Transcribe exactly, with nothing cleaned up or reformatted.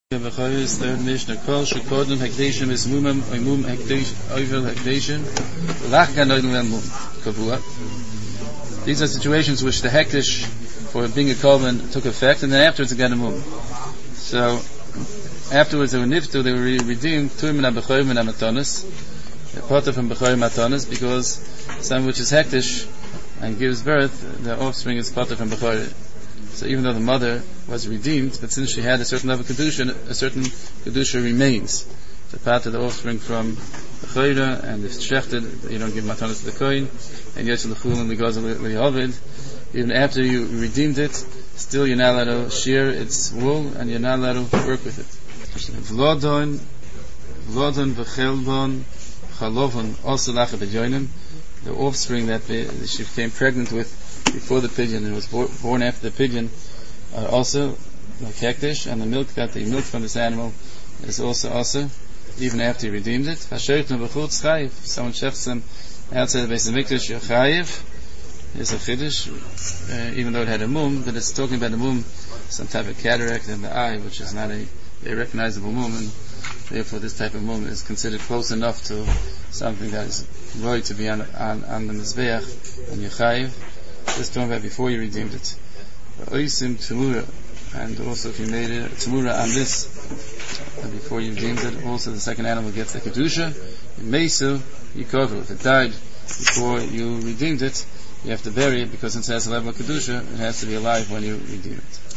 B'chayis, third Mishnah, Kol shekodem hekdeshim is mumam, oy mum oivel hekdeshim, lachgan oivel and mum, kavua. These are situations which the hekdesh for being a korban took effect, and then afterwards again a mum. So, afterwards they were niftu, they were redeemed, tuim and b'chayim and amatonis, potter from b'chayim matonis, because some which is hekdesh and gives birth, the offspring is potter from b'chayim. So even though the mother was redeemed, but since she had a certain level of kedusha, a certain kedusha remains. The part of the offspring from the chayra, and if it's shechted, you don't give matanas to the kohen, and yet the chul and the gozel li'ovid. Even after you redeemed it, still you're not allowed to shear its wool, and you're not allowed to work with it. V'lodon, v'lodon v'chelbon, chalovon, also lacha b'joinim, the offspring that she became pregnant with before the pigeon and was born after the pigeon are also like hekdesh, and the milk that they milked from this animal is also also even after he redeemed it. If someone shechts them outside the Beis Hamikdash, you're chayiv. It's a chiddush, uh, even though it had a mum, but it's talking about a mum, some type of cataract in the eye, which is not a, a recognizable mum, and therefore this type of mum is considered close enough to something that is right to be on, on, on the mizbeach, and you're chayiv. Just talking about before you redeemed it. Oisim Tamura, and also if you made it Tamura on this, and before you redeemed it, also the second animal gets the kedusha. In Mesu, you cover it. If it died before you redeemed it, you have to bury it, because since it has a level of kedusha, it has to be alive when you redeem it.